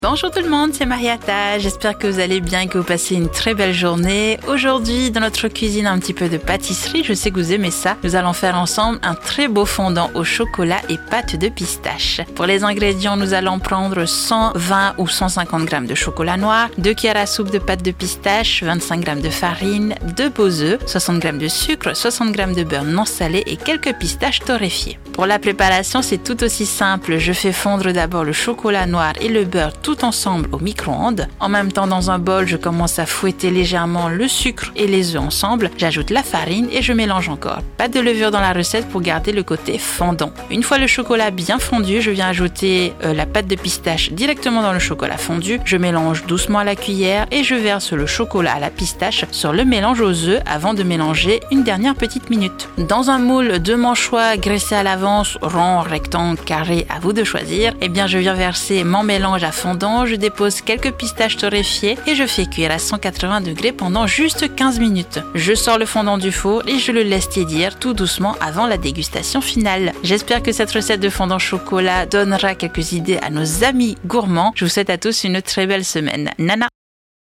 Bonjour tout le monde, c'est Mariata. J'espère que vous allez bien et que vous passez une très belle journée. Aujourd'hui, dans notre cuisine, un petit peu de pâtisserie. Je sais que vous aimez ça. Nous allons faire ensemble un très beau fondant au chocolat et pâte de pistache. Pour les ingrédients, nous allons prendre 120 ou 150 g de chocolat noir, 2 cuillères à soupe de pâte de pistache, 25 g de farine, 2 beaux œufs, 60 g de sucre, 60 g de beurre non salé et quelques pistaches torréfiées. Pour la préparation, c'est tout aussi simple. Je fais fondre d'abord le chocolat noir et le beurre tout ensemble au micro-ondes. En même temps, dans un bol, je commence à fouetter légèrement le sucre et les œufs ensemble. J'ajoute la farine et je mélange encore. Pas de levure dans la recette pour garder le côté fondant. Une fois le chocolat bien fondu, je viens ajouter la pâte de pistache directement dans le chocolat fondu. Je mélange doucement à la cuillère et je verse le chocolat à la pistache sur le mélange aux œufs avant de mélanger une dernière petite minute. Dans un moule de manchois graissé à l'avance, rond, rectangle, carré, à vous de choisir, je viens verser mon mélange à fondant. Je dépose quelques pistaches torréfiées et je fais cuire à 180 degrés pendant juste 15 minutes. Je sors le fondant du four et je le laisse tiédir tout doucement avant la dégustation finale. J'espère que cette recette de fondant chocolat donnera quelques idées à nos amis gourmands. Je vous souhaite à tous une très belle semaine. Nana!